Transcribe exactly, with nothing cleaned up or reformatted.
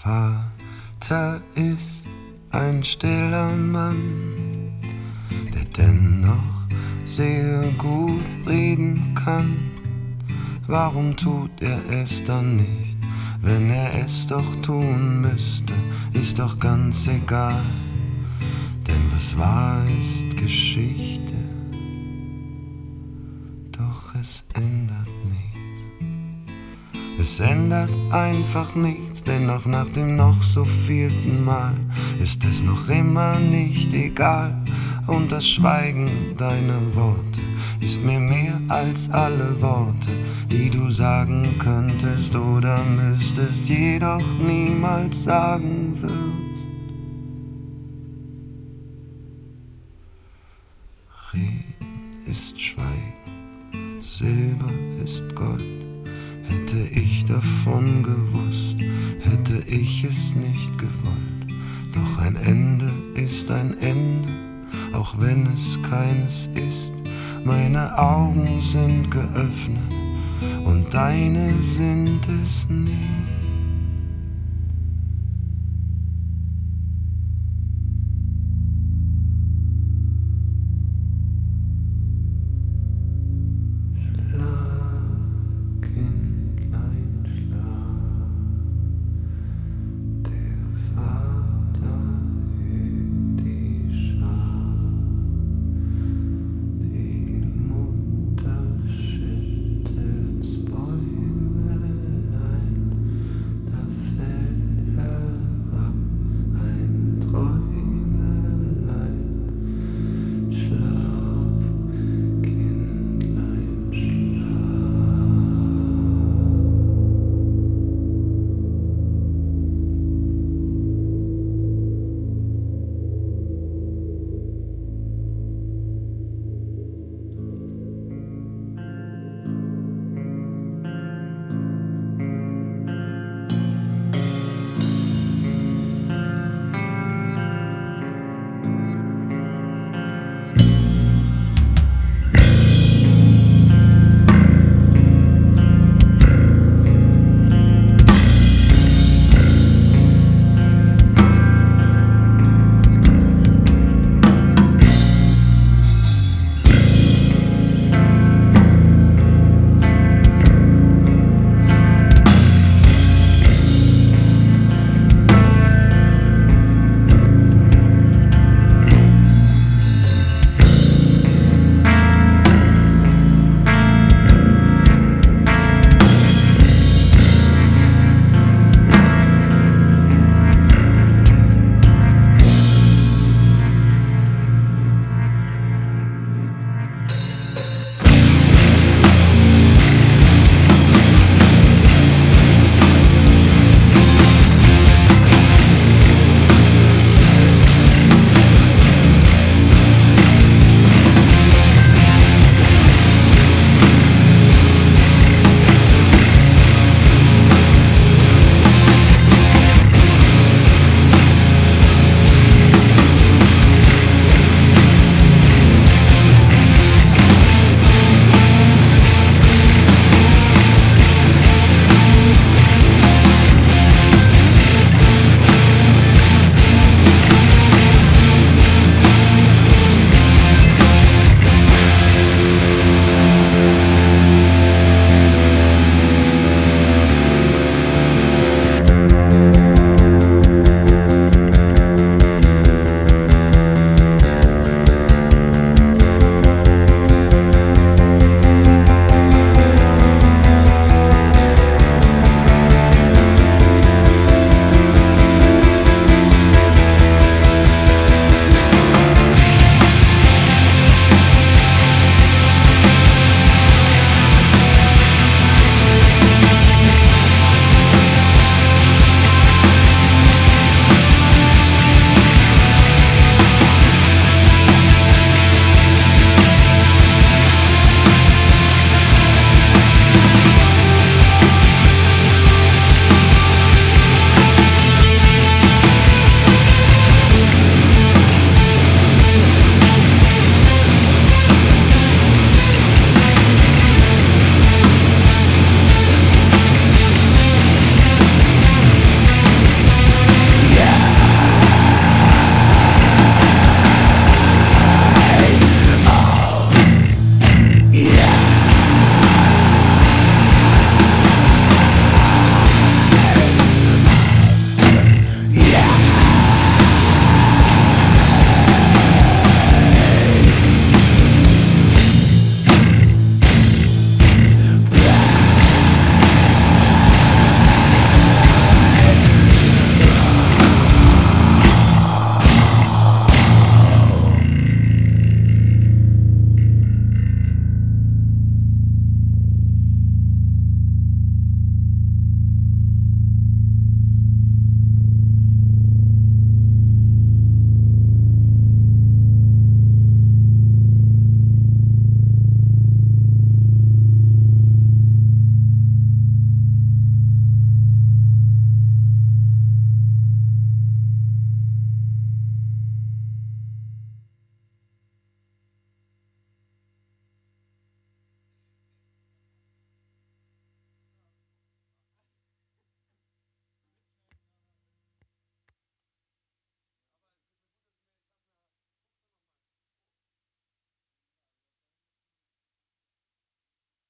Vater ist ein stiller Mann, der dennoch sehr gut reden kann. Warum tut er es dann nicht, wenn er es doch tun müsste? Ist doch ganz egal, denn was wahr ist Geschichte, doch es ändert nichts. Es ändert einfach nichts, denn auch nach dem noch so vielten Mal ist es noch immer nicht egal. Und das Schweigen deiner Worte ist mir mehr als alle Worte, die du sagen könntest oder müsstest, jedoch niemals sagen wirst. Reden ist Schweigen, Silber ist Gold. Hätte ich davon gewusst, hätte ich es nicht gewollt. Doch ein Ende ist ein Ende, auch wenn es keines ist. Meine Augen sind geöffnet und deine sind es nie.